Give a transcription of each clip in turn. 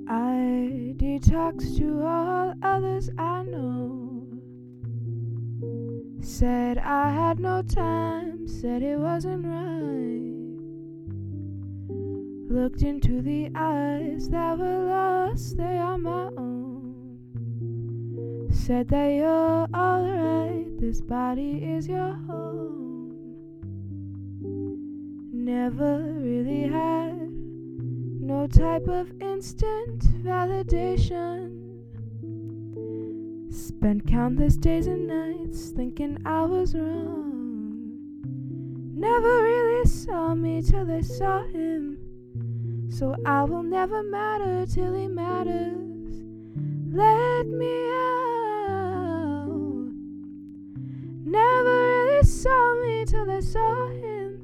I detoxed to all others I know. Said I had no time, said it wasn't right. Looked into the eyes that were lost, they are my own. Said that you're alright, this body is your home. Never really had no type of instant validation. Spent countless days and nights thinking I was wrong. Never really saw me till they saw him. So I will never matter till he matters. Let me out. Never really saw me till they saw him.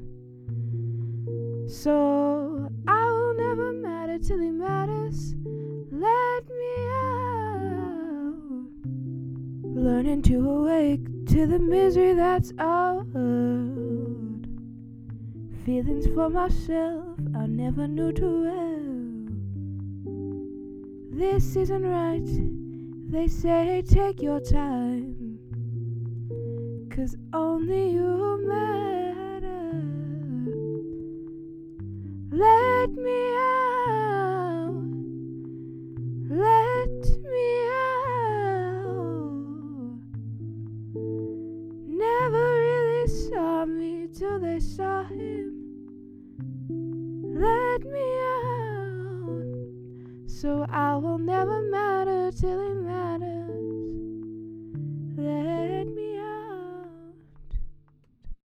So I will never matter till he matters. Let me out. Learning to awake to the misery that's our world. Feelings for myself I never knew too well. This isn't right, they say take your time, 'cause only you matter. Let me out, let me out. Never really saw me till they saw him. Let me out, so I will never matter till he matters. Let